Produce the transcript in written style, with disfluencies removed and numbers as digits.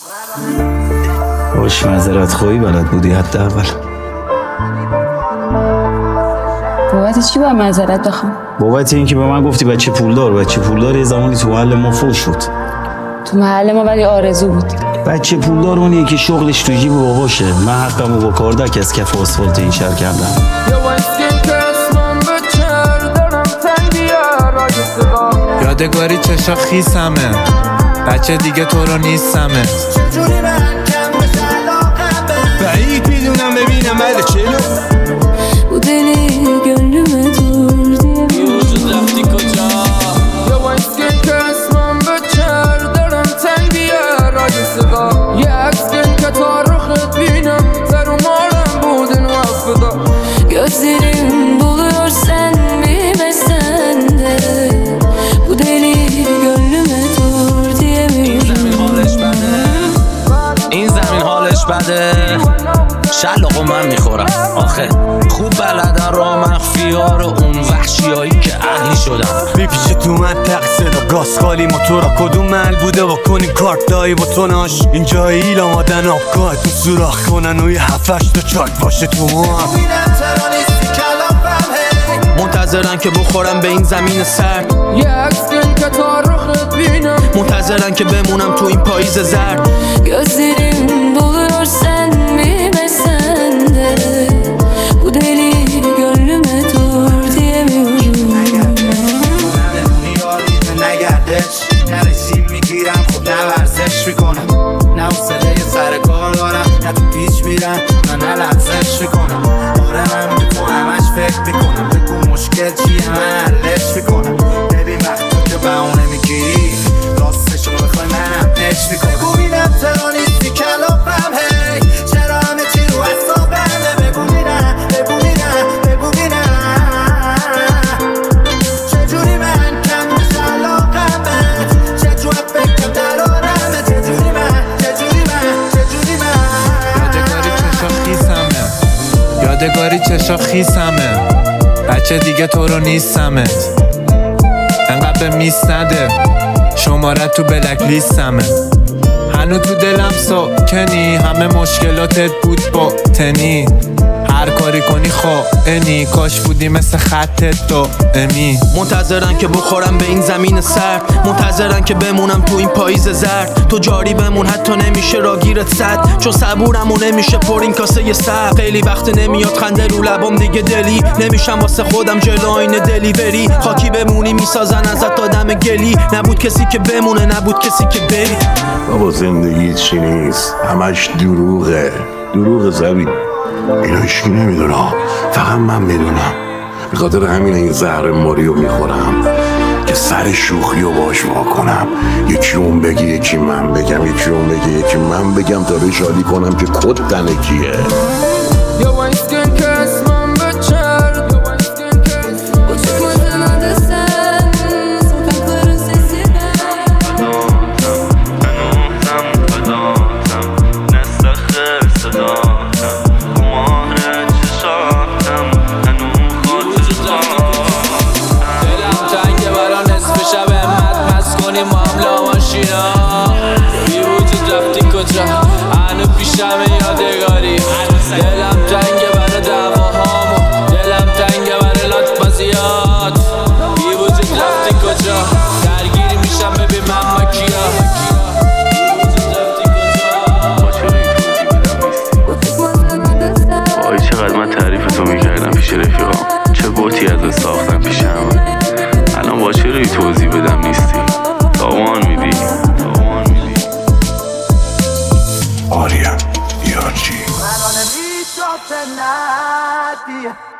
باش معذرت خواهی بلد بودی حداقل. بابت چی باید معذرت بخوام؟ بابت اینکه به من گفتی بچه پولدار یه زمانی تو محل ما فوش شد. تو محل ما ولی آرزو بود. بچه پولدار اونیه که شغلش تو جیب باباشه. من حقمو با کاردک از کف آسفالت این شهر کردم. یادگاری چشا خیسمه، بچه دیگه تو رو نیستمه. بعید میدونم ببینم بله چلو Bu deli gönlüme dur diye وجود رفتی کجا؟ یا وایسکن که اسمم بچر دارم تنگ بیارای صدا یه عکسکن که تا رخت بینم زر و مارم بودن وفدا Gözlerim buluyor sen bilmesen de Bu deli gönlüme dur diyemiyorum این زمین حالش بده شلقو من میخورم آخه خوب بلدن را مخفی ها رو اون وحشی هایی که اهلی شدم میپیچه تو منطق صدا گاز خالی موتورا کدوم مل بوده با کنی کارت دایی با توناش اینجا ایل آمادن آبگاه تو سوراخ کنن و یه هفتش تا چاک باشه تو ما منتظرن که بخورم به این زمین سرد یه عکسکن که تا رخت بینم منتظرن که بمونم تو این پاییز زرد Gözlerim buluyor sen bilmesen de Bu deli gönlüme dur diyemiyorum نگردش نرسیم میگیرم خب نه ورزش میکنم نه حوصله سر کار دارم نه تو پیچ میرم نه لحظش میکنم آره من به تو همش فکر میکنم بگو مشکل چیه من حلش میکنم ببین وقتی که بهونه میگیری راستشو بخوای منم پش میکنم بگو بینم چرا نیستی کلافم هی چرا همه چی رو حسابمه بگو بینم بگو بینم بگو بینم چجوری من کم میشه علاقمت چجور فکر درارمه چجوری من یادگاری چشا خیسمه بچه دیگه تو رو نیستمه انقدر به میس نده شماره تو بلک لیستمه هنو تو دلم ساکنی همه مشکلاتت بود با تنی هر کاری کنی خائنی کاش بودی مثل خطت دائمی منتظرن که بخورم به این زمین سرد منتظرن که بمونم تو این پاییز زرد تو جاری بمون حتی نمیشه راگیرت صد چون صبورم و نمیشه پر این کاسه سر خیلی وقت نمیاد خنده رو لبام دیگه دلی نمیشم واسه خودم جلو آینه دلیوری خاکی بمونی میسازن ازت آدم گلی نبود کسی که بمونه نبود کسی که بری بابا زندگی چی نیست همش دروغه دروغ زبی اینو هیچکی نمیدونه فقط من میدونم به خاطر همین این زهر ماریو میخورم که سر شوخی رو باش واکنم یکی اون بگی یکی من بگم یکی اون بگی یکی من بگم تا به شادی کنم که کد تنکیه یا وایسکن که اسمم بچر Uçmadın adı sen Sokakların sesi ben بی وجود رفتی کجا هنو پیشم یادگاری دلم تنگه برای دعواهامو دلم تنگه برای لطمزیات بی وجود رفتی کجا درگیری میشم ببین من با کیا وای چقدر من تعریف تو میکردم پیش رفیقام چه بوتی از ساختم پیش همه الان با چه روی توضیح بدم نیستی تاوان میدی آریم یارچی من نمی‌شد نادیه